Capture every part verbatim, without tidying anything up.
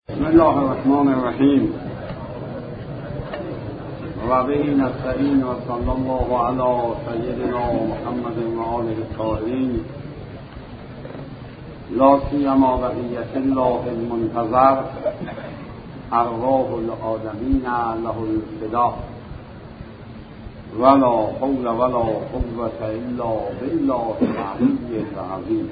بسم الله الرحمن الرحیم و به نستعین و صلی الله علی سیدنا محمد و آله الطاهرین لا سیما بقیة الله المنتظر ارواح الآدمین له الفدا ولا حول ولا قوة الا بالله العلی العظیم.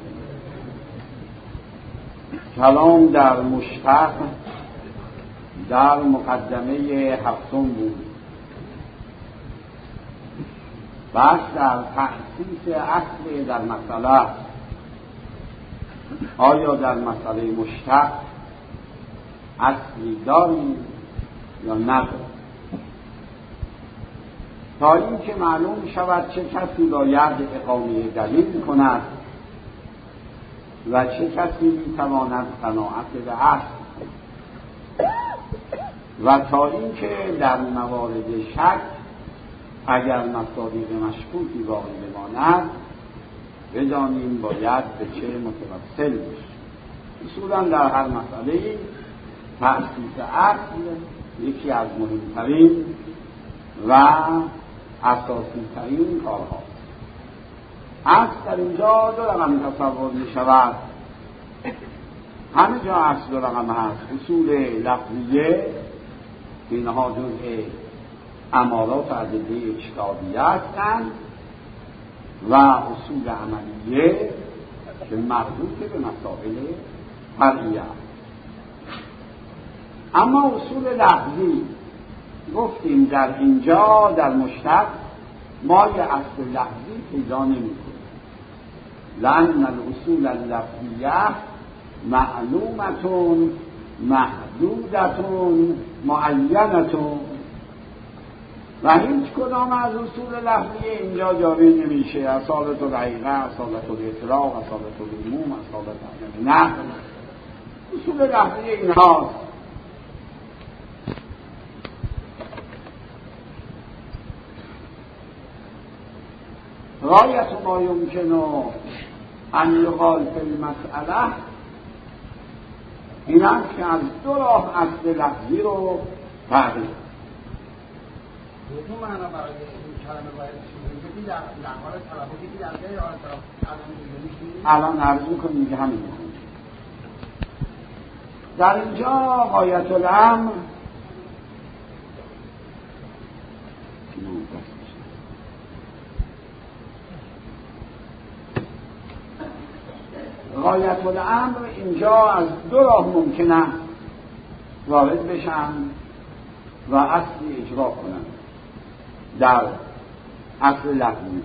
کلام در مشتق در مقدمه هفتم بود. بحث در تأسیس اصل در مسئله، آیا در مسئله مشتق اصلی داریم یا نداریم، تا این که معلوم شود چه کسی باید اقامه دلیل کند و چه کسی میتواند قناعت به اصل، و تا این که در موارد شک اگر مصادیق مشکوکی باقی بماند بدانیم باید به چه متوسل بشیم. اصولا در هر مسئله تأسیس اصل یکی از مهمترین و اساسی ترین کارها. اصل در اینجا دو رقم تصور می شود. همه جا اصل دو رقم هست. اصول لفظیه که اینها جزء امارات و ادله اجتهادیه هستند و اصول عملیه که مربوط به مسائل فرعیه است. اما اصول لفظی گفتیم در اینجا در مشتق ما یه اصل لفظی پیدا نمی‌کنیم، لأن الاصول اللفظیه معلومتون محدودتون معینتون، و هیچ کدام از اصول لفظی اینجا جاری نمیشه. اصالت الحقیقه، اصالت الاطلاق، اصالت العموم، اصالت نه، اصول لفظی اینهاست. غایت ما یمکن ان یقال فی المسئله این است که از دو راه اصل لفظی رو تغییر دو معنا برای این کلمه باید چیزی در لحاظ تلفظی که در غیر حالت الان عرض می‌کنیم که همین می‌کنیم. در اینجا غایت الامر غایت الامر اینجا از دو راه ممکنه وارد بشن و اصلی اجرا کنن در اصل لفظی.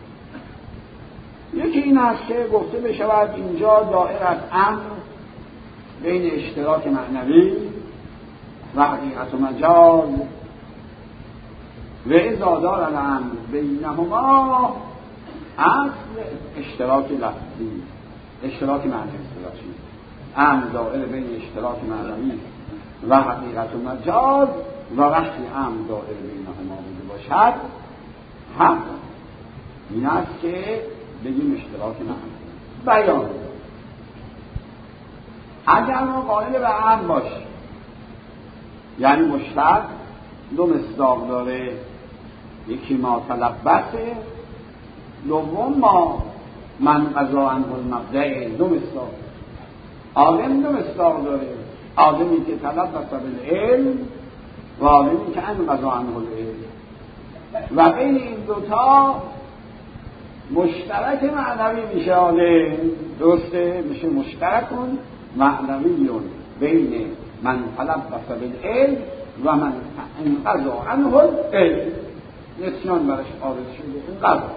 یکی این است که گفته بشود اینجا دائره از امر بین اشتراک معنوی و حقیقت و مجاز و اذا دار الامر بینهما اصل اشتراک لفظی، اشتراک معنوی اشتراکی امر دائره بین اشتراک معنوی و حقیقت و مجاز، و وقتی امر دائره بینهما بوده باشد حق این است که بگیم اشتراک معنوی. بیان اگر ما قائل به امر باشیم یعنی مشتق دو مصداق داره، یکی ما تلبسه، دوم ما من قضا عنه المبدأ، دو مصداق. عالم دو مصداق داره، عالمی که تلبس بالعلم و عالمی که ان قضا عنه العلم، و بین این دوتا مشترک معنوی میشه عالم، درسته؟ میشه مشترکون معنویون بین من تلبس بالعلم و من ان قضا عنه العلم، نسیان برش عارض شده این قضا.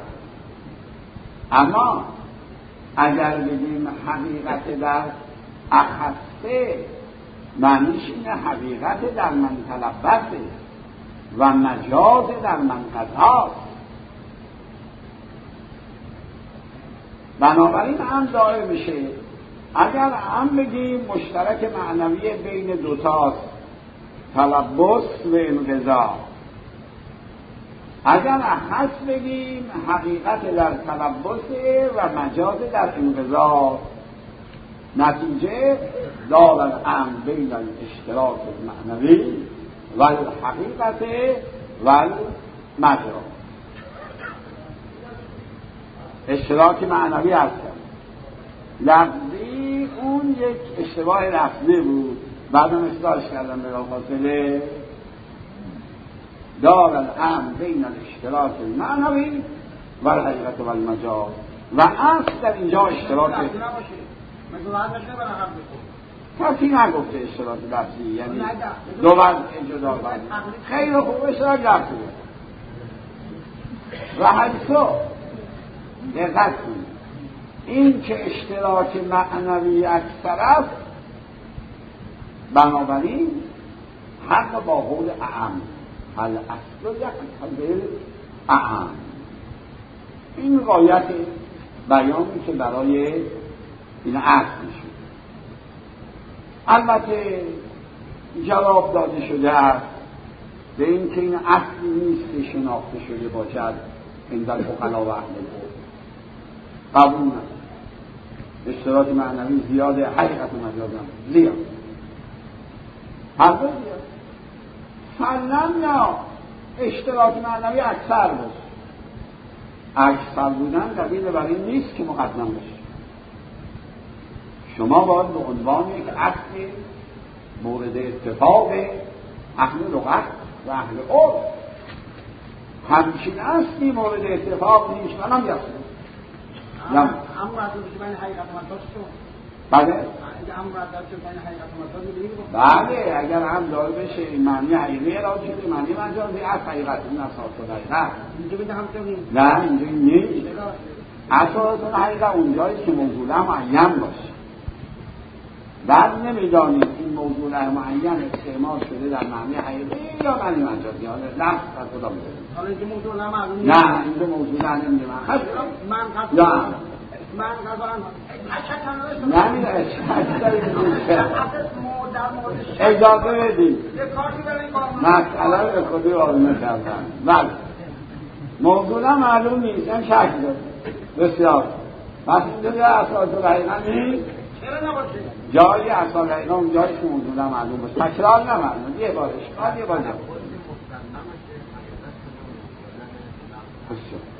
اما اگر بگیم حقیقت در اخصه معنیش اینه حقیقت در من تلبسه و مجاز در من قضاست. بنابراین هم دائر میشه. اگر هم بگیم مشترک معنوی بین دوتاست، تلبس و انقضا. اگر اخص بگیم حقیقت در تلبس و مجاز در انقضا. نتیجه دار الامر بین الاشتراک المعنوی و الحقیقت و المجاز. اشتراک معنوی هست لفظی، اون یک اشتباه لفظی بود، بعدم اصلاحش کردم بلا فاصله. دار الامر بین الاشتراک المعنوی و الحقیقت و المجاز و اصل در اینجا اشتراک کسی نگفته اشتراک لفظی، یعنی دو وضع جدا بند. خیلی خوب اشتراک لفظی و حدیثو دقت کنید این که اشتراک معنوی اکثر است، بنابراین حق با قول اعم الاصل یقتضی الاعم. این غایت بیانی که برای این اصل میشه. البته جواب داده شده است به این که این اصلی نیست که شناخته شده باشد عند الفقهاء و اهل العلم. قبول است اشتراک معنوی زیاده، حقیقت مجاز هم زیاد، هر دو زیاد. سلم یا اشتراک معنوی اکثر باشه. اکثر بودن دلیل بر این نیست که مقدم باشه. شما باید به عنوان یک اصل مورد اتفاق اهل لغت و اهل عرف همچین اصلی مورد اتفاق نیست. من هم یافتم اما اما بین حقیقت و مجاز شو. بله اگه امر در بین حقیقت و مجاز میگیم بله اگر هم داره بشه این معنی حقیقی را شده معنی مجازی از حقیقت این اساس حقیقت اینجا بده هم تو نه اینجا نیست. اساس حقیقت اونجایی که موضوع معین باشه. بعد نمیدانید این موضوع معین استعمال شده در معنی حقیقی یا معنی مجازی. حالا لفظ از خدا می‌ذاریم. حالا این موضوع نه معلوم نیست. نه این موضوع نه نمیدونم. من قصد نه من قصد نه نمیدونم اجازه بدید مسئله به خودی آزمه کردن. بله موضوع معلوم نیست این شک داره بسیار. پس اینجا جای اساس حقیقت نیست. چرا نباشه؟ جایی اساس حقیقت اون جایی که موضوع معلوم باشه. تکرار نمعلوم یه بار اشکال یه بار نباشه. بسیار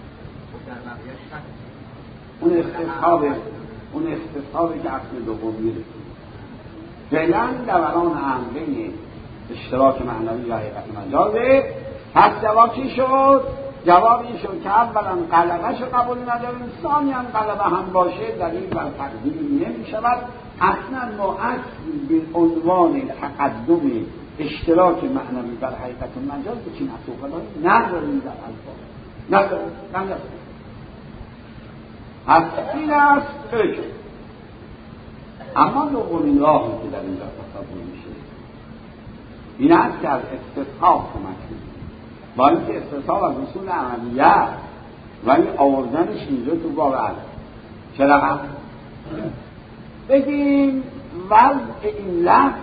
اون استصحابه اون استصحابه که اصل دوم میره. فعلا دوران هم بین اشتراک معنوی و حقیقت مجازه. پس جواب چی شد؟ جواب این شد که اولا غلبه شو قبول نداریم، ثانیاً غلبه هم باشه دلیل بر تقدیم نمی شود. اصلا ما اصل به عنوان تقدم اشتراک معنوی بر حقیقت مجاز به چین اصوفلایی نداریم در الفاظ نداریم نداریم. پس این است فکر. اما دومین راهی که در اینجا تصور میشه این است که از استصحاب کمک می‌گیریم. با اینکه استصحاب از اصول عملیه ولی آوردنش اینجا تو باب است. چرا هم بگیم وضع این لفظ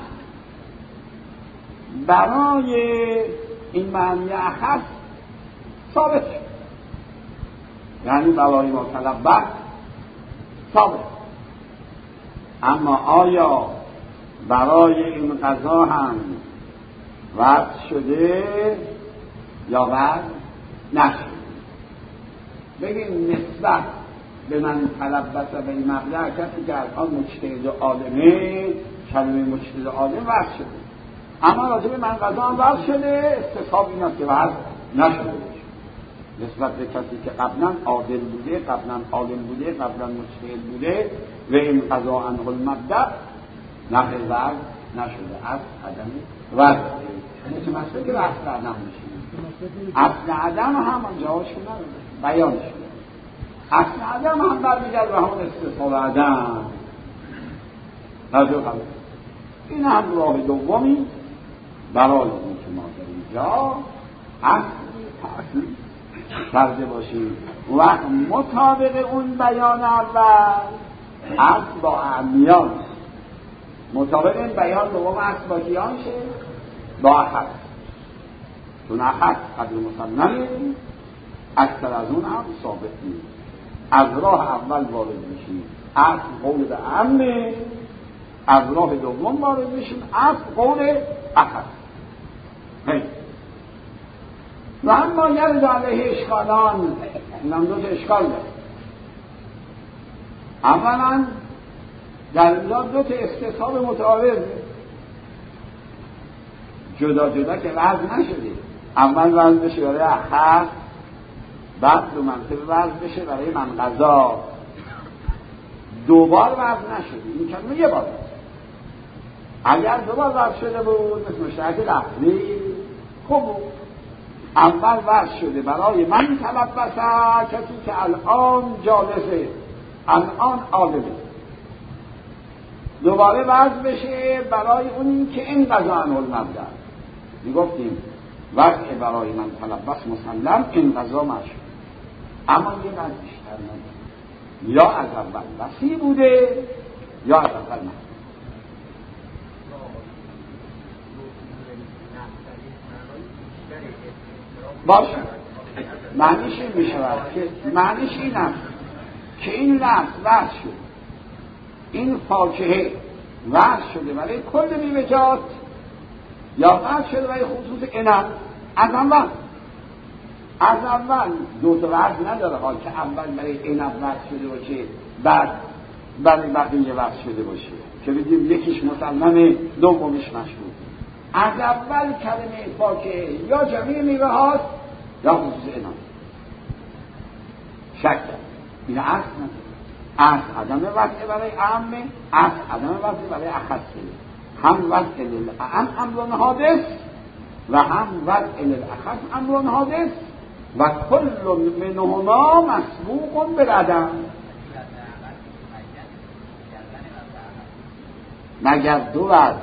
برای این معنی اخص ثابت شد، یعنی برای ما طلب ثابت. اما آیا برای این قضا هم وضع شده یا وضع نشده؟ بگیم نسبت به من تلبس به این مبدع کسی که الان مجتهد عالمه، کلمه مجتهد عالم وضع شده، اما راجع به من قضا هم وضع شده. استصحاب این است که وضع نشده نسبت به کسی که قبلا عادل بوده، قبلا عالم بوده، قبلا مجتهد بوده و این قضا عنه المبدع نفع وضع نشده از عدم وضع. مثل مسئله که اصل عدم میشه. اصل عدم هم جاهاش کنه بیان شده. اصل عدم هم برمیگرد به همون استصحاب عدم. نجور این هم راه دومی برای این که ما در اینجا اصلی تأثیر کرده باشیم و مطابق اون بیان اول اصل با اعمیان، مطابق این بیان دوم اصل با کیان شه با احد، چون احد قدر مصنعه اکثر از اون هم ثابت نیست. از راه اول وارد میشیم اصل قول به عمه، از راه دوم وارد میشیم، اصل قول اخر. و اما یرد علیه اشکالان، این هم دو تا اشکال داره. اولا در اینجا دو تا استصحاب متعارضه، جدا جدا که وضع نشده. اول وضع بشه برای اخر، بعد دو منطقه وضع بشه برای من قضا. دوبار وضع نشده، این کلمه یه بار. اگر دوبار وضع شده بود مثل مشترک لفظی خوب بود. اول وضع شده برای من تلبسه، کسی که الان جالسه، الان عالمه. دوباره وضع بشه برای اونی که این قضا عنه المبدأ. میگفتیم وضع برای من تلبس مسلم، این قضا مشهور. اما یه وضع بیشتر نداره، یا از اول وصی بوده یا از اول نه. باشه، معنیش این میشود که معنیش این است که این لفظ وضع شد، این فاکهه وضع شده برای کل میوه‌جات یا وضع شده برای خصوص عنب. از اول از اول دو تا وضع نداره، حال که اول برای عنب وضع شده باشه بعد برای بقیه وضع شده باشه، که بگیم یکیش مسلمه دومیش مشهور. از اول کلمه فاکهه یا جمعی میوه هاست یا خصوص عنب. شک کرد این اصل نداره. اصل عدم وضع برای عامه، اصل عدم وضع برای اخصه. هم وضع للعام امر حادث و هم وضع للاخص امر حادث و کل منهما مسبوق بالعدم. مگر دو وضع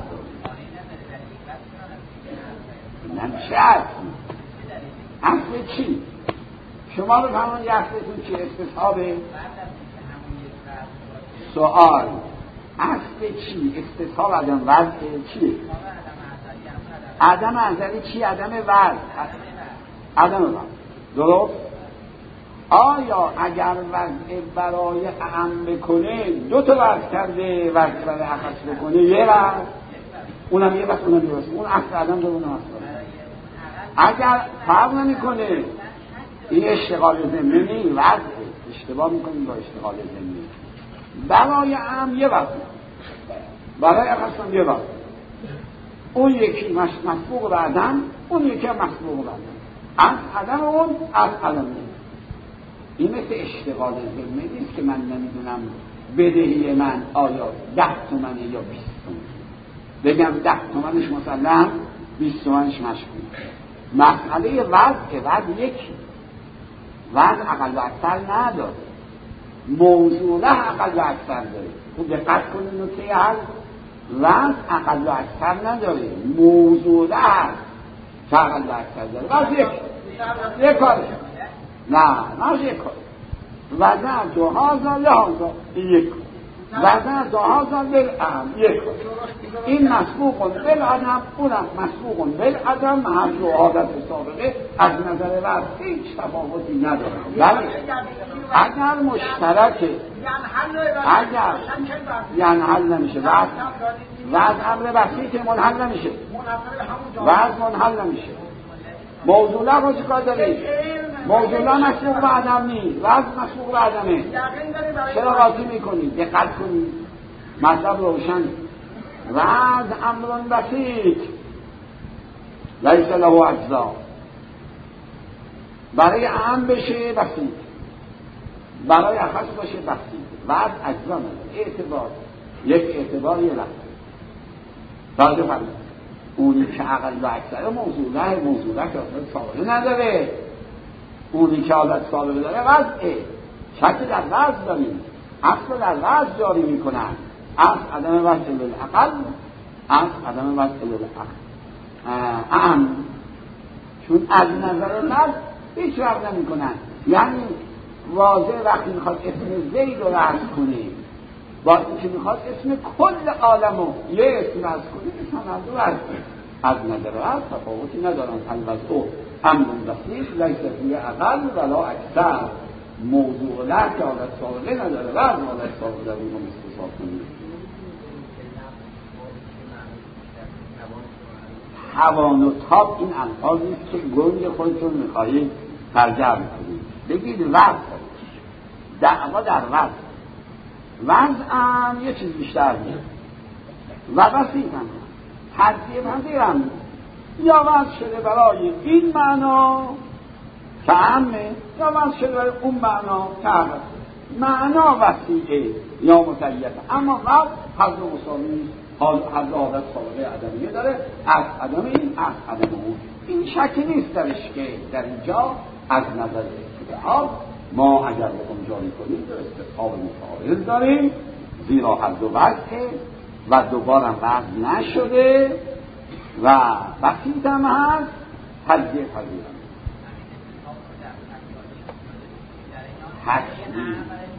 نمیشه اصل. اصل چی؟ شما رو فهمون یه اصلتون چی؟ استصحابه؟ سوال اصل چی؟ استصحاب عدم وضع چیه؟ عدم ازلی چی؟ عدم وضع. عدم وضع درست؟ آیا اگر وضع برای اعم بکنه دو تا وضع کرده، وضع برای اخص بکنه یه وضع، اونم یه وضع اونم یه وضع، اون اصل عدم داره، اونم اصل. اگر فرق نمی کنه این اشتغال ضمنی وضع، اشتباه میکنیم با اشتغال ضمنی. برای اعم یه وضع، برای اخص هم یه وضع. اون یکی مسبوق به عدم، اون یکی هم مسبوق به عدم. از عدم اون از عدم اون. این مثل اشتغال ضمنی نیست که من نمیدونم بدهی من آیا ده تومنه یا بیست تومنه، بگم ده تومنش مسلم، بیست تومنش مشغول. مسئله وضع وضع یکی، وضع اقل و اکثر نداره، موضوعه اقل و اکثر داره. خوب دقت کنید نکته هست، وضع اقل و اکثر نداره، موضوعه هست که اقل و اکثر داره. وضع یک یک کاره، نه نه یک کاره. وضع دو هازا لحاظا یک، وضع دو هازا بالعدم یک. این مسبوق بالعدم، اونم مسبوق بالعدم، محل و عادت سابقه از نظر وضع هیچ تفاوتی نداره. ولی اگر مشترکه، اگر یعنی حل نمیشه، وضع وضع امر بسیط منحل نمیشه، وضع منحل نمیشه. موضوعه رو چیکار دارید؟ موضوعه مسبوق به عدم نیست، وضع مسبوق به عدمه. چرا قاطی میکنید؟ دقت کنید، مطلب روشن. وضع امر بسیط لیس له اجزا، برای عام بشه بسیط، برای اخص باشه بسیط. وضع اجزا نداره، اعتبار یک اعتبار یه لحظه. بعد فرمود اونی که اقل و اکثر موضوعه، موضوعه که حالت سابقه نداره، اونی که حالت سابقه داره وضعه. شکل در وضع داریم، اصل در وضع جاری میکنن، اصل عدم وضع للاقل، اصل عدم وضع للاقل اعم. چون از نظر وضع هیچ وقت نمی کنن. یعنی واضح وقتی میخواد اسم زید رو وضع کنه، با اینکه میخواد اسم کل عالمو یه اسم وضع کنه، اسم از وضع از نظر وضع تفاوتی ندارن. الوضع امر بسیط لیس فیه اقل ولا اکثر، موضوع لحظ که عادت سابقه نداره و از عادت سابقه در اون استصحاب کنید. توان و تاب این الفاظی است که گنج خودتون میخواهید ترجمه کنید. بگید وضع دعوا در وضع وضع هم یه چیز بیشتر میاد و بسیط هم ترتیب هم دیرم یا وضع شده برای این معنا که همه یا وضع شده برای اون معنا که همه معنا وسیعه یا متعیده، اما وضع هر دو مساوی حال هر دو عادت سابقه عدمیه داره، از عدم این از عدم اون. این شکی نیست درش که در اینجا از نظر استدعا ما اگر بخون جاری کنیم در استدعا متعارض داریم، زیرا هر دو وضعه و دوبارم وضع نشده و بسیط هم هست تجزیه پذیرم تجزیه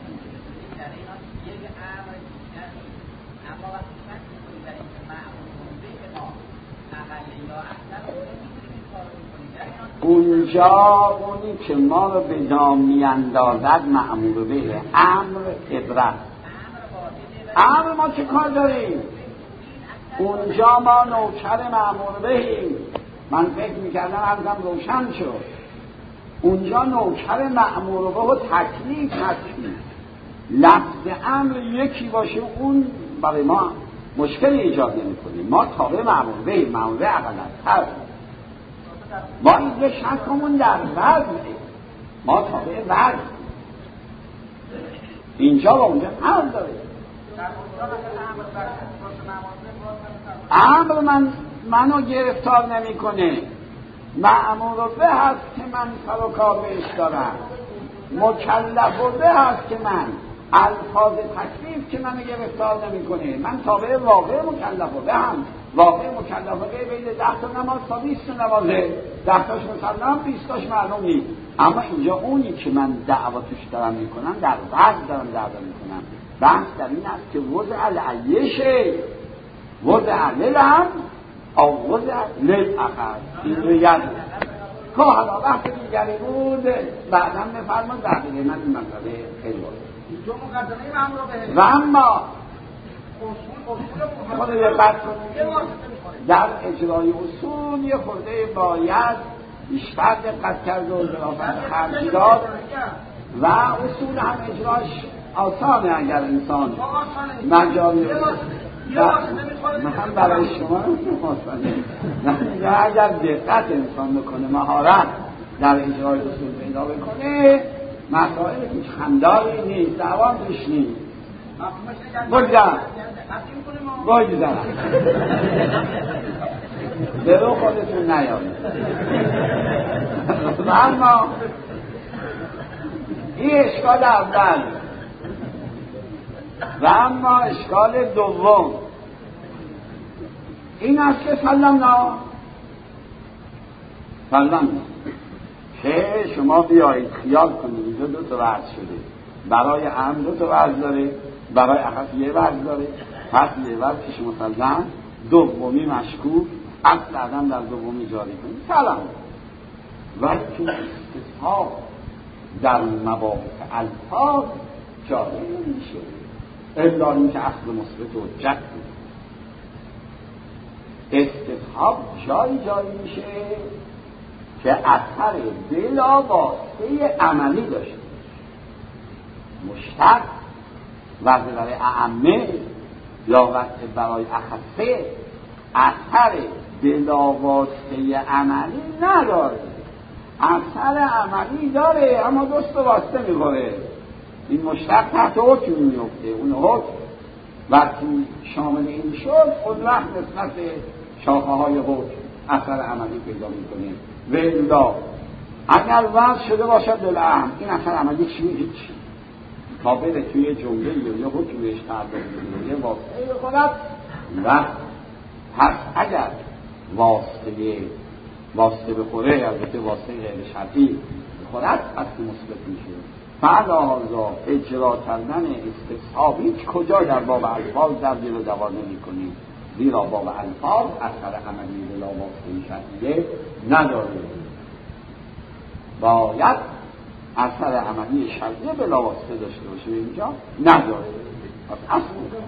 اونجا اونی که ما رو به جا میاندازد مأمور به امر عبرت. امر ما چه کار داریم؟ اونجا ما نوکر مأمور بهیم. من فکر میکردم عرضم روشن شد. اونجا نوکر مأمور به و تکلیف تکلیف لفظ امر یکی باشه اون برای ما مشکل ایجاد نمی‌کنه. ما تابع مأمور به مأمور به اقل‌تر ما اینجا شکمون در وضعه، ما تابع وضع اینجا و اونجا فرق داره. امر من منو گرفتار نمی‌کنه، مأمور به هست که من سر و کار بهش دارم، مکلف به هست که من الفاظ تکلیف که منو گرفتار نمی‌کنه. من تابع واقع مکلف به هم، واقع مکلف به بین ده تا نماز تا بیست تا نمازه، ده تاش مسلم بیست تاش معلوم نیست. اما اینجا اونی که من دعوا توش دارم میکنم در وضع دارم دعوا میکنم. بحث در این است که وضع العیشه وضع للم او وضع للأخر. این رو یاد که حالا وقت دیگری بود بعدم بفرماد بعد من این مطلبه خیلی بود و اما خود دقت کنید در اجرای اصول یه خورده باید بیشتر دقت کرد و ظرافت خرج داد و اصول هم اجراش آسانه اگر انسان مجالی من برای شما آسانه نه اگر دقت انسان بکنه مهارت در اجرای اصول پیدا بکنه مسائل هیچ خنداری نیست، دعوام توش نیست. بگذارم بگذارم به رو خودتون نیارید. اما این اشکال اول و اما اشکال دوم این است که سلم نا سلم نا که شما بیایید خیال کنید اینجا دو تا وضع شده، برای هم دو تا وضع داره، برای اخص یه وضع داره، پس یه وضع که شما سلم دومی مشکوک اصل آدم در دومی جاری کنید سلام. وقتی استصحاب در مباحث الفاظ جاری نمیشه الا این که اصل مثبت و حجت بود. استصحاب جایی جاری میشه که اثر بلا واسطه عملی داشته مشتق وقت برای اعمه یا وقت برای اخصه اثر بلا واسطه عملی نداره، اثر عملی داره اما دوست و واسطه میخوره. این مشتق تحت حکم میفته، اون حکم وقتی شامل این شد اون وقت نسبت شاخه های حکم اثر عملی پیدا میکنه. ولا اگر وضع شده باشد دلعهم این اثر عملی چی هیچی تا بره توی جمله یا حکمش تعداد یه واسطه بخورد و پس اگر واسطه واسطه بخوره البته واسطه غیر شرطی بخورد پس مثبت میشه. فعلا اجرا کردن استصحاب هیچ کجا در باب الفاظ در دل و دوار نمی کنیم، زیرا باب الفاظ اثر عملی بلا واسطه شرطیه نداره. باید اثر عملی شرعی بلاواسطه داشته باشه اینجا نداره. اصلا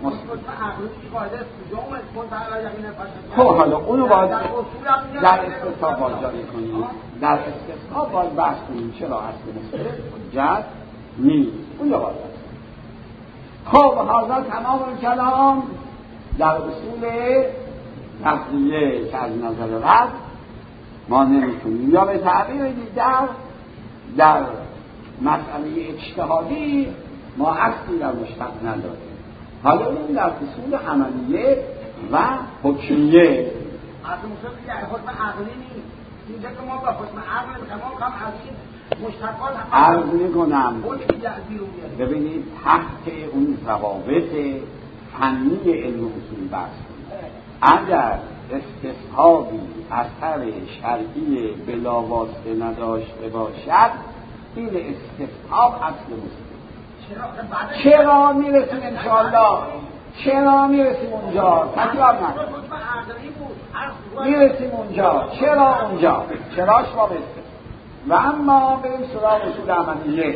خب حالا اونو باید در استصحاب باید جاری کنیم، در استصحاب باید بحث کنیم چرا اصل مسئله حجت نیست، اونجا باید بحث کنیم. خب حاضر تمام کلام در اصول تقضیه که از نظر رد ما نمیتونیم، یا به تعبیر دیگر در مسئله اجتهادی ما اصلی در مشتق نداریم. حالا این در اصول عملیه و حکمیه اصل مشتق دیگر حکم عقلی نیست. اینجا که ما با حکم عقل میخوام کام عقلی مشتقات عرض میکنم. ببینید تحت اون ضوابط فنی علم اصول بحث کنید. اگر استصحابی اثر شرعی بلاواسطه نداشته باشد این استصحاب اصل مسلم. چرا میرسیم انشاءالله؟ چرا میرسیم اونجا؟ تکرار نکن. میرسیم اونجا. چرا اونجا؟ چراش ما بسته. و اما بریم سراغ اصول عملیه.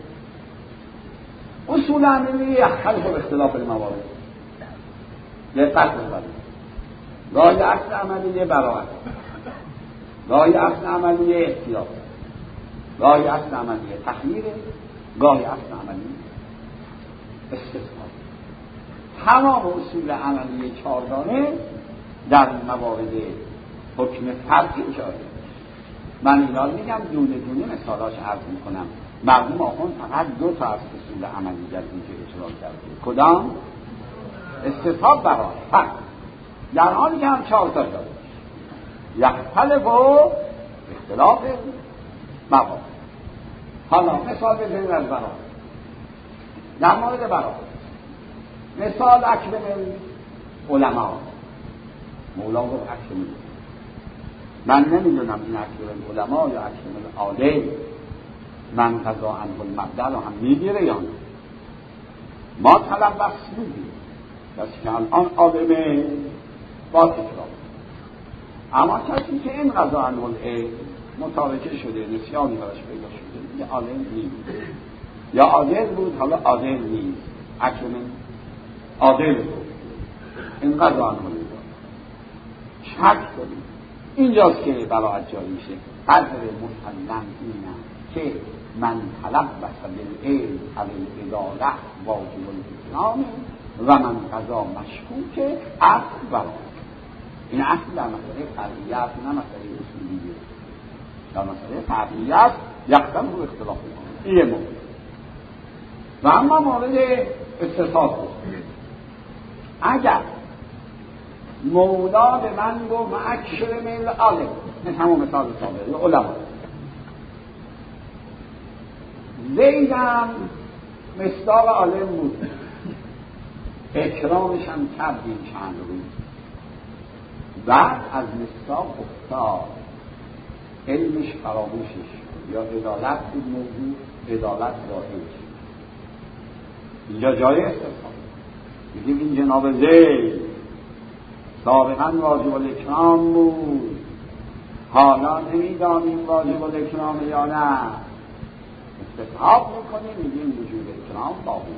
اصول عملیه خلق و اختلاف الموارد. دقت بکنید. گاهی اصل عملیه براعت، گاهی اصل عملیه احتیاط، گاهی اصل عملیه تخییره، گاهی اصل عملیه استثناء. تمام اصول عملیه چهارگانه در موارد حکم فرعی جاری. من اینا رو میگم دونه دونه مثالاش عرض میکنم. مرحوم آخوند فقط دو تا از اصول عملیه از اینجا اجرا کرده. کدام؟ استصحاب براعت فقط، در حالی که هم چهار تا داره. یختلف و اختلاف موارد. حالا مثال بزنید از براعت. در مورد براعت مثال اکبر علماء مولا گفت اکبر، من نمیدونم این اکبر علماء یا اکبر عادل من قضا عنه المبدل رو هم میگیره یا نه. ما طلب بخص میگیم کسی که الان عالمه با تکرار، اما کسی که این قضا عنه العلم متارکه شده نسیانی براش پیدا شده یه عالم نیست، یا عادل بود حالا عادل نیست، اکنون عادل بود این قضا عنه العلم شک داریم. اینجاست که براعت جاری میشه. قدر مسلم اینه که من طلب بس بالعلم الاداره واجب الاسلام و من قضا مشکوک اصل براعت. این اصل در مسئله فرعیت نه مسئله اصولیه. در مسئله فرعیت یکدم رو اختلاف میکنه. این مورد. و اما مورد استصحاب بود. اگر مولا به من گفت معکشر من العالم، این همون مثال سابقه علما، زیدم مصداق عالم بود، اکرامش هم کردیم چند روز، بعد از مصداق افتاد علمش فراموشش شد یا عدالت بود موضوع، عدالت ظاهر شد. اینجا جای استصحاب میگیم این جناب زید سابقا واجب الاکرام بود، حالا نمیدانیم واجب الاکرام یا نه، استصحاب میکنیم میگیم وجوب اکرام باقی.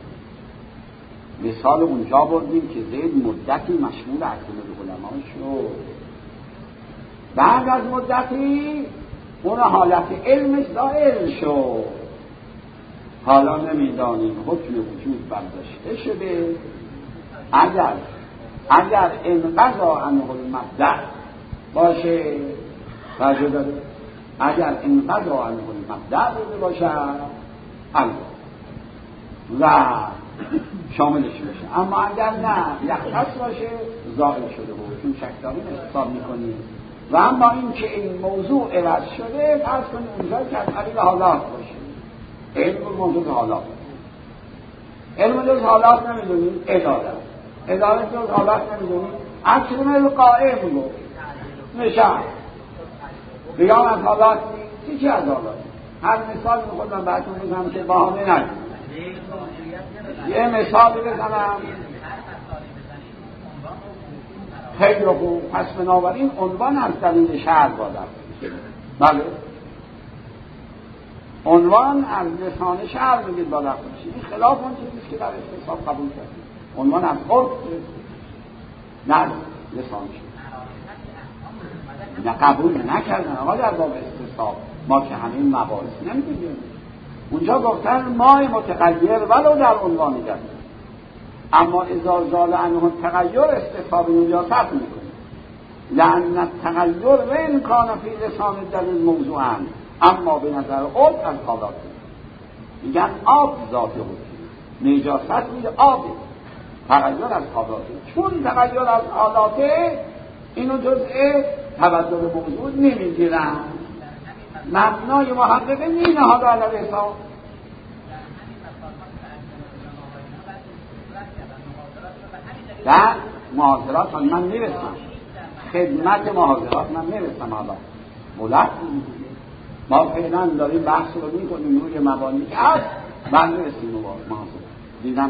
مثال اونجا بردیم که زید مدتی مشمول اکرام علما شد، بعد از مدتی اون حالت علمش ظاهر شد، حالا نمیدانیم حکم وجود برداشته شده. اگر اگر انقضا عنه المبدأ باشه توجه داره، اگر انقضا عنه المبدأ بوده باشه الله و شاملش بشه، اما اگر نه یختص باشه زائل شده بود، چون شک داریم حساب میکنیم. و اما این که این موضوع عوض شده فرض کنیم اونجا که از قبیل حالات باشه، علم موضوع حالات، علم جز حالات نمیدونیم، عدالت عدالت جز حالات نمیدونیم، اکرم القائم گفت نشان بیان از حالات نیست، چی از حالات؟ هر مثال میخوردم براتون بزنم که بهانه نگید. یه مثال بزنم خیلی خوب، پس بنابراین عنوان از دلیل شرع بادم. بله عنوان از لسان شعر میگید با دست میشه. این خلاف اون چیزیست که در استصحاب قبول کردیم. عنوان از عرف نه لسان شعر نه قبول نکردن. آقا در باب استصحاب ما که همین مباحث نمیدونیم. اونجا گفتن ما متغیر ولو در عنوان گرد، اما اذا زال عنه التغیر استصحاب اونجا فرق میکنه. لأن التغیر و ان کان فی لسان الدلیل موضوعا اما به نظر عرف از حالات میگن آب ذات حکمی، نجاست میگه آب تغیر از حالاته. چون تغیر از حالاته اینو جزء تبدل موضوع نمیگیرن. مبنای محققه مینه ها در علیه حساب در محاضرات من میرسم، خدمت محاضرات من میرسم. حالا ملت ما فعلا داریم بحث رو میکنیم روی مبانی که هست، من میرسیم محاضرات دیدم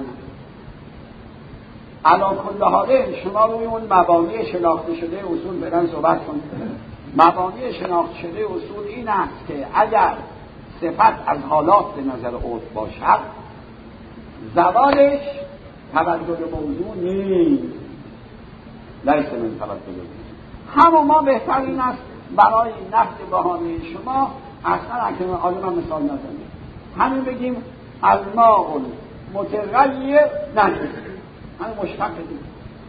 علا کل حاله. شما روی اون مبانی شناخته شده اصول برن صحبت کنید. مبانی شناخته شده اصول این است که اگر صفت از حالات به نظر عرف باشد زوالش تبدل موضوع نیست، لیس من تبدل موضوع. همه ما بهترین است برای نفت بهانه شما اصلا اکنون آلی من مثال نزنیم، همین بگیم الماء متغیر نجس، همین مشتق بدیم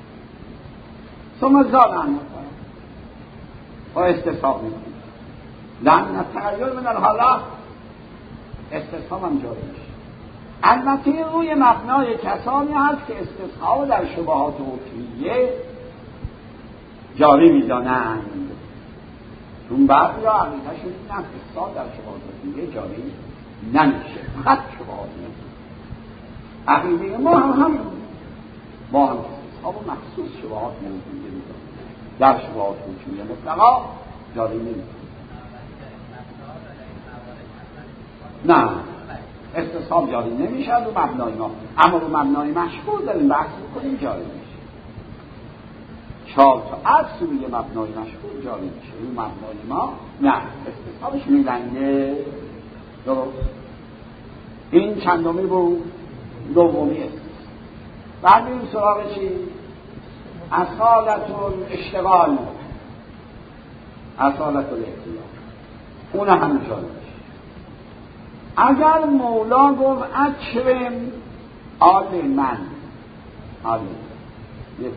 ثم زال عنه و استصحاب میکنیم. لأن التغیر من الحالات استصحاب هم جاری میشه. البته این روی مبنای کسانی هست که استصحاب در شبهات حکمیه جاری میدانند. چون بعضی ها عقیده‌شون این است استصحاب در شبهات حکمیه جاری نمیشه، فقط شبهات نمیشه. عقیده ما هم همین، ما هم استصحاب و مخصوص شبهات نمیشه در شبهات حکمیه مطلقا جاری نمیشه. نه استصحاب جاری نمیشه رو مبنای ما، اما رو مبنای مشهور داریم بحث میکنیم جاری میشه. چهار تا اصل روی مبنای مشهور جاری میشه، رو مبنای ما نه، استصحابش میلنگه. درست. این چندمی بود؟ دومی است. بعد بریم سراغ چی؟ اصالت الاشتغال، اصالت الاختیار، اون هم جاری میشه. اگر مولا گفت اکرم آل من، آل یک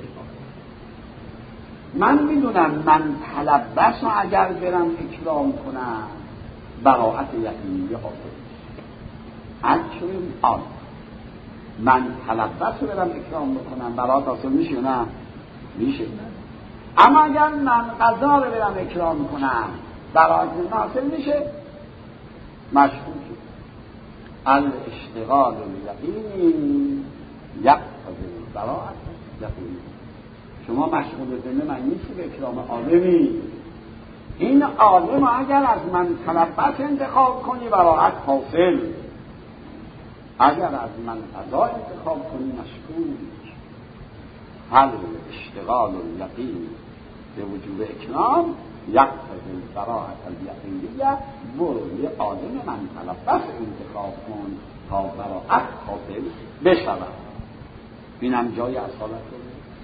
من میدونم من تلبس رو اگر برم اکرام کنم براعت یقینی حاصل اکرم آل، من تلبس رو برم اکرام بکنم براعت حاصل میشه نه؟ میشه. اما اگر من قضا رو برم اکرام کنم براعت حاصل میشه مشهور. الاشتغال الیقینی یقتضی البراءة یقینی. شما مشغول ذمه من نیستی به اکرام عالمی، این عالم اگر از من تلبس انتخاب کنی براعت حاصل، اگر از من قضا انتخاب کنی مشغول. هل اشتغال الیقینی به وجوب اکرام یقتضی البراءة الیقینیه، برو یه عالم من تلبس انتخاب کن تا براعت حاصل بشود. اینم جای اصالت رو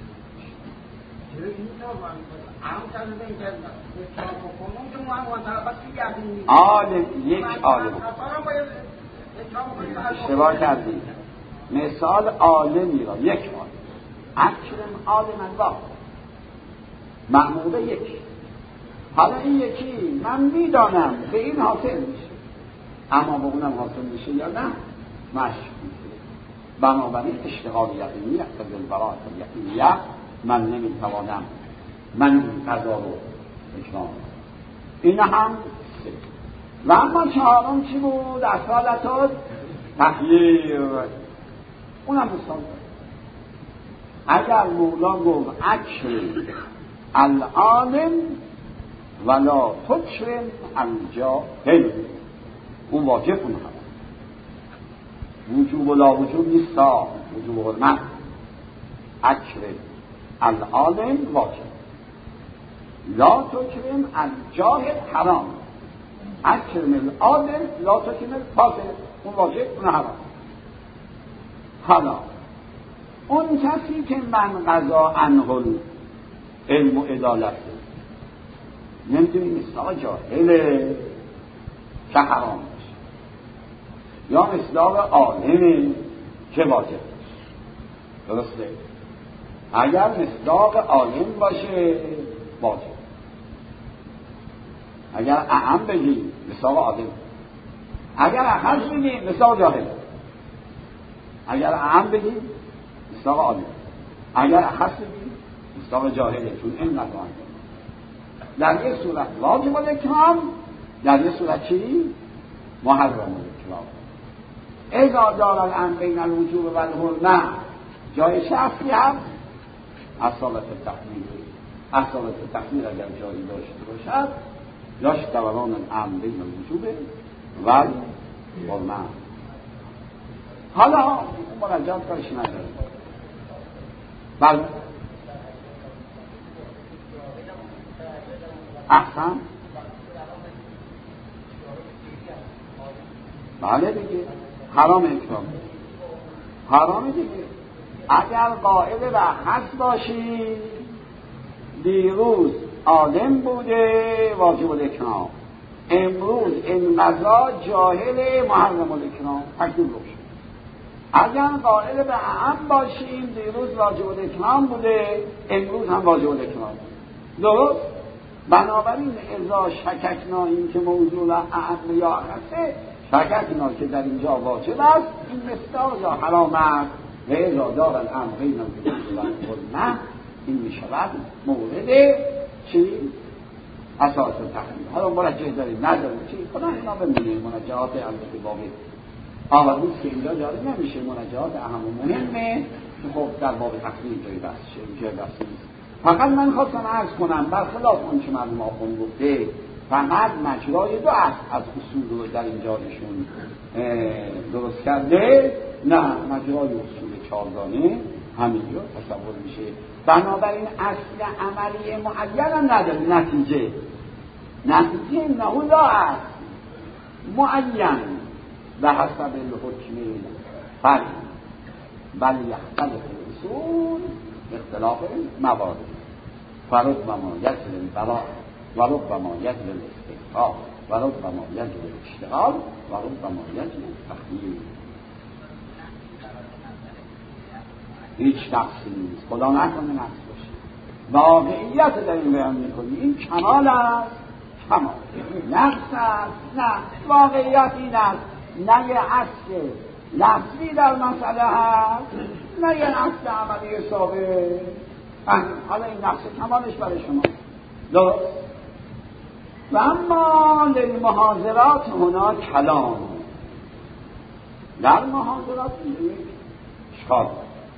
عالم، یک عالم اشتباه کردی. مثال عالمی را یک عالم اکرم عالم الله معموله یکی. حالا این یکی من میدانم به این حاصل میشه، اما به اونم حاصل میشه یا نه مشکوک. بنابراین اشتغال یقینی یقتضی البراءة الیقینیه، من نمیتوانم من این قضا رو اکرام. این هم سه. و اما چهارم چی بود؟ اصالت تخییر، اونم مثال. اگر مولا گفت اکرم العالم ولا تکرم الجاهل، اون واجب اون هم وجوب و لا وجوب نیستا، وجوب حرمت. اکرم العالم واجب، لا تکرم الجاهل حرام. اکرم العادل لا تکرم الفاسد، اون واجب اون حرام. حالا اون کسی که من قضا عنه علم و عدالته نمیتونی مثلا جاهله که حرام باشه، یا مثلا عالمه که واجب باشه. درسته؟ اگر مصداق عالم باشه واجب، اگر اعم بگی مصداق عالم، اگر اخص بگی مصداق جاهل، اگر اعم بگی مصداق عالم، اگر اخص بگی مصداق جاهله، چون این نتوان. در یک صورت واجب الاکرام، در یک صورت چی؟ محرم الاکرام. اذا دار الامر بین الوجوب و الحرمه، جای شخصی هم اصالت تحمیل، اصالت تحمیل اگر جایی داشته باشد یاش دوران الامر بین الوجوب و الحرمه. حالا مراجعات کارش نداره. بله احسن، بله دیگه حرام اکرام، حرام دیگه. اگر قائل به حس باشی دیروز عالم بوده واجب الاکرام، امروز این قضا جاهل محرم الاکرام، تکلیف روشن. اگر قائل به اعم باشیم دیروز واجب الاکرام بوده امروز هم واجب الاکرام، درست؟ بنابراین اذا شککنا این که موضوع اعم یا اخصه، شککنا که در اینجا واجب است این مصداق یا حرام است، و اذا دار الامر بین الوجوب و الحرمه، این می شود مورد چی؟ اساس تحمیل. حالا مرجع داریم نداریم چی؟ خدا اینا بمونه. مرجعات البته باقی آوردوز که اینجا جاری نمیشه، مرجعات اهم و مهمه که خب در باب تحمیل جایی بحث شه، اینجا بحث نیست. فقط من خواستم عرض کنم برخلاف اون که مرحوم آخوند گفته فقط مجرای دو است از اصول رو در اینجا ایشون درست کرده، نه مجرای اصول چهارگانه همینجا تصور میشه. بنابراین اصل عملی معین هم نداره، نتیجه نتیجه نه لا است معین به حسب الحکم فرد، بل یختلف الاصول اختلاف موارد، فربما یجلب البراء و ربما یجلب الاستحقاق و ربما یجلب الاشتغال و ربما یجلب التخییر. هیچ نقصی نیست، خدا نکنه نقص باشه. واقعیت در این بیان میکنی این کمال است، کمال نقص است، نه واقعیت این است، نه یه اصل لفظی در مسئله هست نه یه اصل عملی ثابت. حالا این نقص کمالش برای شما درست. و اما للمحاضرات هنا کلام، در محاضرات یک اشکال،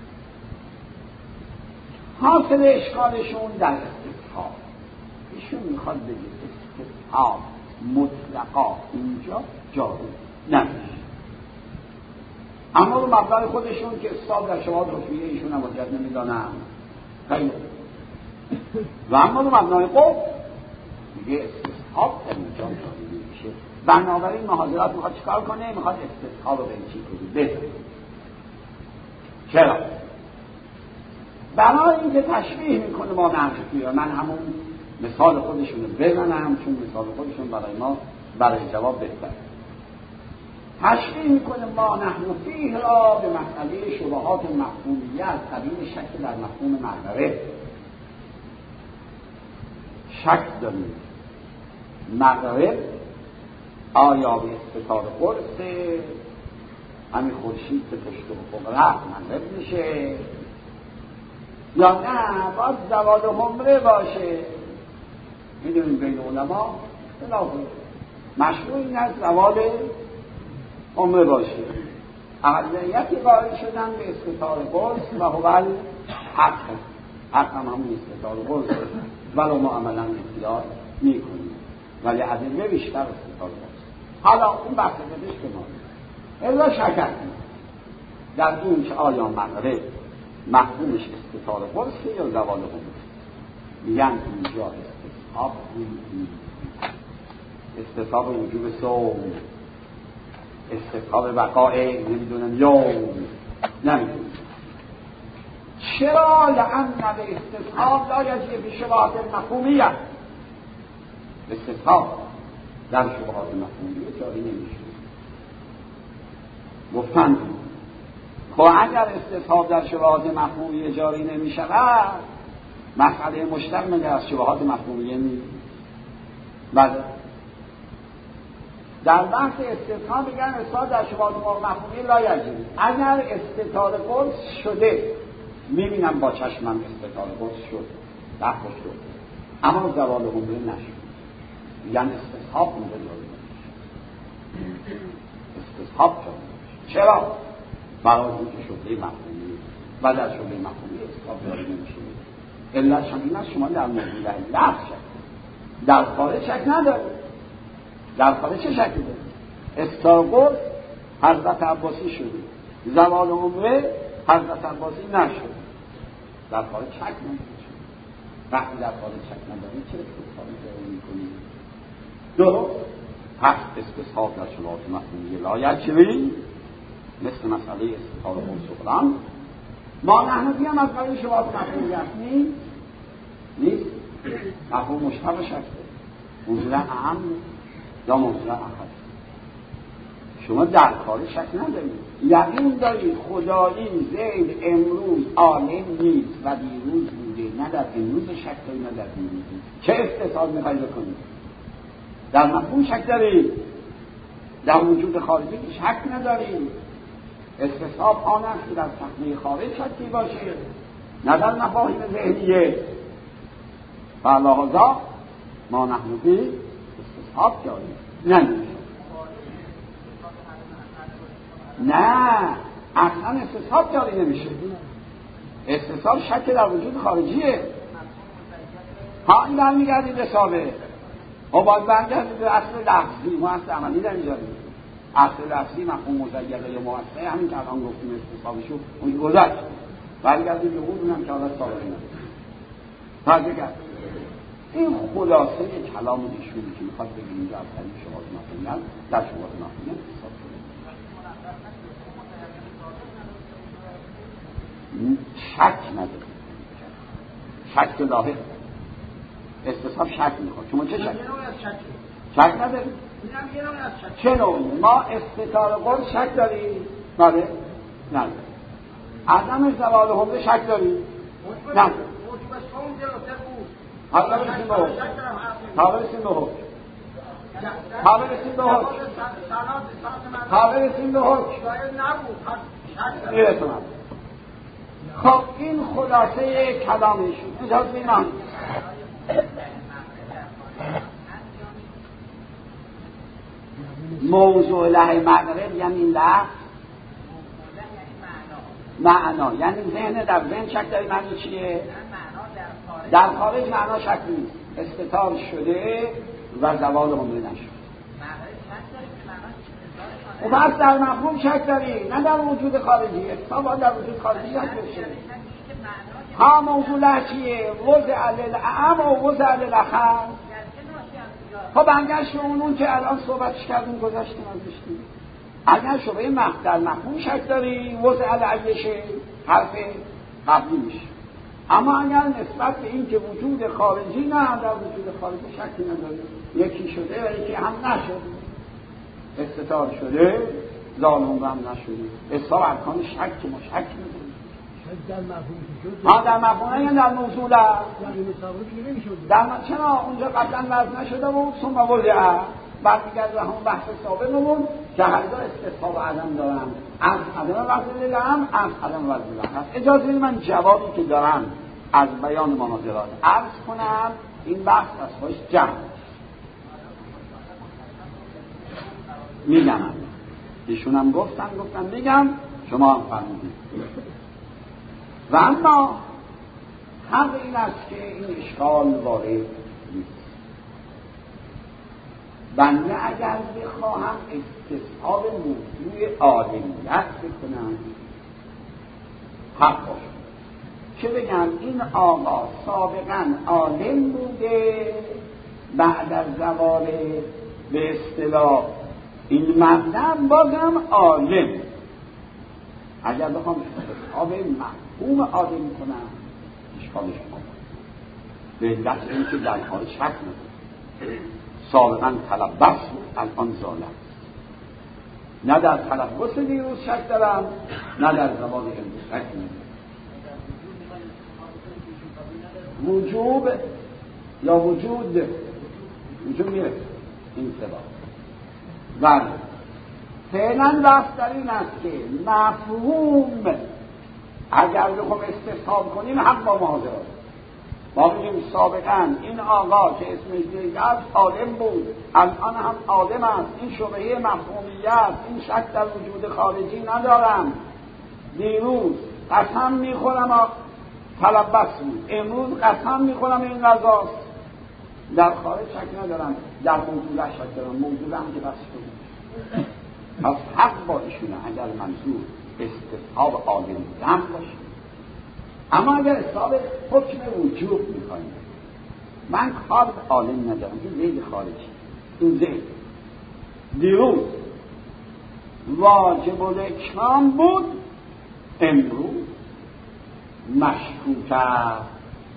حاصل اشکالشون در استصحاب. ایشون میخواد بگه استصحاب مطلقا اینجا جاری نمیشه، اما رو مبدأ خودشون که استصحاب در شواهد حکمیه ایشون هم حجت نمیدانن خیلی. و اما رو مبنای قول میگه استصحاب در اینجا جاری نمیشه. بنابراین محاضرات میخواد چیکار کنه؟ میخواد استصحاب رو به این چی کنه بده. چرا؟ برای اینکه تشبیه میکنه با نحوی، من همون مثال خودشون رو بزنم چون مثال خودشون برای ما برای جواب بهتر. تشبیه میکنه ما نحن فیه را به مسئله شبهات مفهومیه از قبیل شک در مفهوم مغرب. شک داریم مغرب آیا به استطار قرص همین خورشید به پشت و فقره مغرب میشه یا نه باید زوال حمره باشه. میدونیم بین علما خلافه مشروع این است زوال حمره باشه. اقلیتی قائل شدن به استطار قرص و هو حق حق هم همون استطار قرص ولو ما عملا اختیار میکنیم ولی ادله بیشتر استطار قرص. حالا اون بحث بدش که ما الا شکر در این که آیا مغرب مفهومش استطار قرصه یا زوال حمره. میگن اینجا استصحاب این استصحاب وجوب صوم، استصحاب بقای نمیدونم یوم نمیدونم. چرا؟ لأن الاستصحاب لا یجری فی شبهات المفهومیه. استصحاب در شبهات مفهومیه جاری نمیشه. گفتن خب اگر استصحاب در شبهات مفهومیه جاری نمیشود، مسئله مشتق مگر از شبهات مفهومیه نیست؟ بله. در بحث استثناء میگن استصحاب در شبهات مفهومیه لا یجری. اگر استطار قرص شده، میبینم با چشمم استطار قرص شد، لحظه شد، اما زوال عمره نشد، یعنی استصحاب اونجا جاری نمیشه. استصحاب جاری نمیشه. چرا؟ برای اینکه شبهه مفهومی و در شبهه مفهومی استصحاب جاری نمیشه. علت شما این است شما در موضوع لفظ شک، در خارج شک ندارید. در خارج چه شکی دارید؟ استطار قرص حضرت عباسی شده، زوال عمره حضرت عباسی نشد. در خارج شک ندارید. وقتی در خارج شک ندارید چه استصحاب جاری میکنید؟ دو، پس استصحاب در شبهات مفهومیه لا یجری، مثل مسئله استطار قرص فلان. ما نحنفی هم از قبیل شبهات مفهومیه نیست، نیست. مفهوم مشتق شکل موضوع اهم یا موضوع اخر. شما در کار شک ندارید، یقین دارید خدایی زید امروز عالم نیست و دیروز بوده، نه در امروز شک دارید نه در دیروز. چه استصحاب میخواید بکنید؟ در مفهوم شک دارید، در وجود خارجی شک ندارید. استصحاب آن است که در صحنه خارج شکی باشه، نه در مفاهیم ذهنیه. فلذا ما نحن فی استصحاب جاری نمیشه. نه، اصلا استصحاب جاری نمیشه. استصحاب شک در وجود خارجیه. ها این در میگردید به ثابت و باید برگردید به اصل لفظی. ما اصل عملی در اینجا داریم. اصل لفظی مفهوم مزیقه یا موثقه، همین که الان گفتیم استصحابشو اون گذشت. برگردید به اون هم که حالا ثابت نمیشه. برگرد این خلاصه کلام ایشونی که میخواد بگیم اینجا از طریق شبهات مفهومیه در شبهات مفهومیه استصحاب شده. شک نداره، شک لاحق. استصحاب شک میخواد. شما چه شک؟ شک نداره. چه نوعی؟ ما استطار قرص شک داریم؟ بله؟ نداره. عدم زوال عمره شک داریم؟ نداره. حالا برسیم به حکم. حالا برسیم به حکم. حالا برسیم به حکم. حالا برسیم به حکم. میرسیم. خب این خلاصه کلامشون. اجازه بیمان. موضوع له مغرب یعنی این لفظ معنا، یعنی ذهن در ذهن شک داری معنی چیه؟ در خارج معنا شک نیست، استطار شده و زوال عمره نشد. و بس در مفهوم شک داری، نه در وجود خارجی. استطار در وجود خارجی شک بشه. ها موضوع له چیه؟ وضع للعام و وضع للآخر. خب برگشت اون که الان صحبتش کردیم گذاشتیم ازشتیم. اگر شبهه در مفهوم شک داری وضع لعیشه حرف قبلی میشه. اما اگر نسبت به این که وجود خارجی نه در وجود خارجی شکی نداری، یکی شده و یکی هم نشده، استطار شده ظالم هم نشده. اصحاب ارکان شک که ما شک نداریم. در مفهوم ها در مفهوم یا در موضوع در در چرا اونجا قبلا وضع نشده بود ثم وضع بعد دیگر به همون بحث سابقمون که هر دو استصحاب عدم دارن، از عدم وضع للعام از عدم وضع للآخر. اجازه بدید من جوابی که دارم از بیان مناظرات عرض کنم، این بحث از خودش جمع میگم. ایشون هم گفتن گفتن میگم شما هم فرمودید. و اما حق این است که این اشکال وارد نیست. بنده اگر بخواهم استصحاب موضوع عالمیت بکنم حق باشه که بگم این آقا سابقا عالم بوده، بعد از زوال به اصطلاح این مبدأ بازم عالم. اگر بخوام استصحاب مفهوم عالم کنم اشکالش ما به علت اینکه در حال شک نداره. سابقا تلبس بود، الان زالت. نه در تلبس دیروز شک دارم، نه در زمان امروز شک ندارم. وجوب یا وجود وجود میره این سبا. بله فعلا بحث در این است که مفهوم اگر بخوام استصحاب کنیم حق با محاضره ما بگیم سابقا این آقا که اسمش دیگر عالم بود الان هم عالم است، این شبهه مفهومیت، این شک در وجود خارجی ندارم. دیروز قسم میخورم تلبس بود، امروز قسم میخورم این غذاست. در خارج شک ندارم، در موجود شک دارم، موجود هم که بس بود. پس حق با ایشونه اگر منظور استصحاب عالم بودن باشه. اما اگر استصحاب حکم وجوب میکنیم، من کار به عالم ندارم، این زید خارجی، این زید دیروز واجب الاکرام بود، امروز مشکوک است.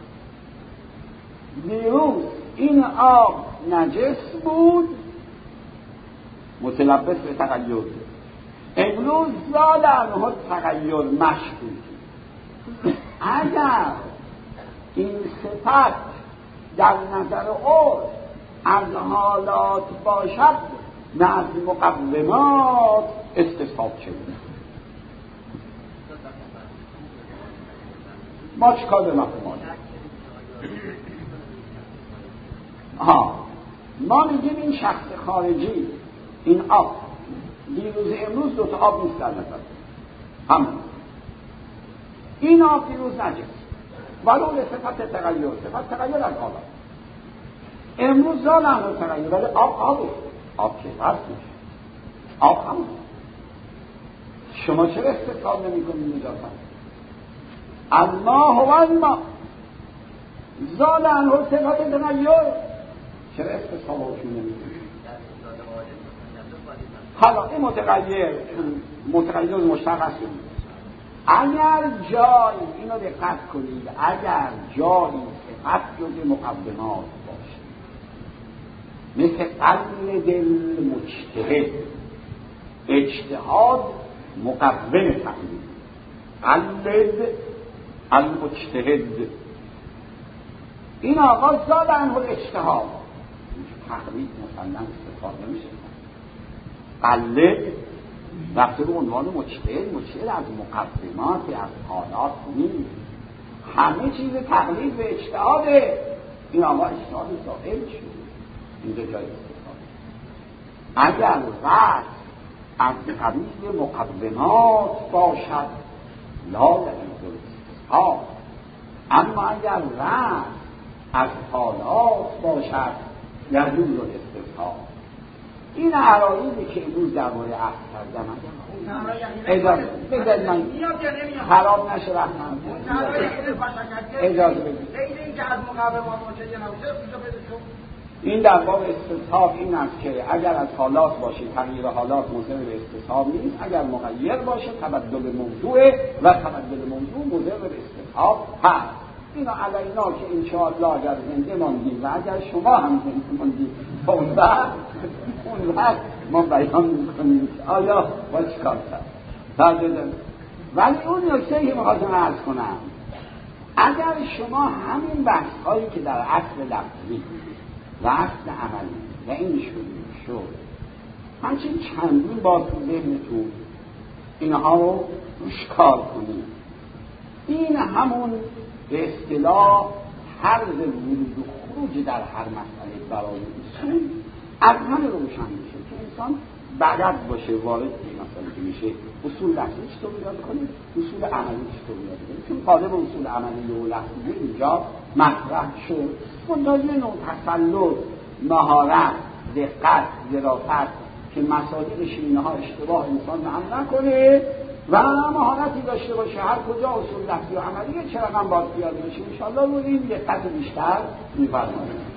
دیروز این آب نجس بود، متلبس به تغییر، امروز زال عنه تغییر، مشکوک. اگر این صفت در نظر عرف از حالات باشد نه از مقومات استصحاب شده. ما چکار به مفهوم ها ما میگیم این شخص خارجی، این آب دیروز امروز دوتا آب نیست در نظر هم این آب دیروز نجس ولو صفت تغییر، صفت تغییر از آب امروز زال عنه تغییر، ولی آب آبه، آب که فرض میشه، آب همون. شما چرا استصحاب نمی کنید نجاست؟ الله هو الماء زال عنه صفت تغییر، چرا استصحاب هاشون نمی کنید؟ حالا این متغیر متغیر مشتق است. اگر جایی اینو دقت کنید، اگر جایی صفت جز مقدمات باشه مثل قلب دل مجتهد، اجتهاد مقوم تقلید، قلب المجتهد این آقا زال عنه اجتهاد، تقلید مسلم استفاده نمیشه. قلب وقتی به عنوان مجتهد، مجتهد از مقدمات از حالات نیست، همه چیز تقلید به اجتهاده. این آقا اجتهاد زائل شد، اینجا جای استفاده. اگر رأس از قبیل مقدمات باشد لا یجوز استصحاب، اما اگر رأس از حالات باشد یجوز استصحاب. این عرایضی که امروز درباره عقل کردم اجازه بذارید من خراب نشه رفتم اجازه بدید. این در باب استصحاب این است که اگر از حالات باشه تغییر حالات مضر به استصحاب نیست، اگر مغیر باشه تبدل موضوع و تبدل موضوع مضر به استصحاب هست. اینا علینا که انشاءالله اگر زنده ماندیم و اگر شما هم زنده ماندیم اون وقت اون وقت ما بیان میکنیم آیا با چکار کرد. ولی اون نکته که میخواستم عرض کنم، اگر شما همین بحث هایی که در اصل لفظی و اصل عملی و این شد شد همچنین چندین بار تو ذهنتون اینها رو روش کار کنید، این همون به اصطلاح حرز ورود و خروج در هر مسئله برای اصول از همه روشن میشه که انسان بلد باشه وارد این مسئله که میشه اصول لفظی چطور یاد کنید، اصول عملی چطور یاد کنید. چون قالب اصول عملی و لفظی اینجا مطرح شد، منتظر نوع تسلط، مهارت، دقت، ظرافت که مصادیق شیرینه ها اشتباه انسان هم نکنه و مهارتی داشته باشه هر کجا اصول لفظی و عملی چرا هم باید بیاد بشه. انشاءالله رو این دقت بیشتر می‌فرمایید.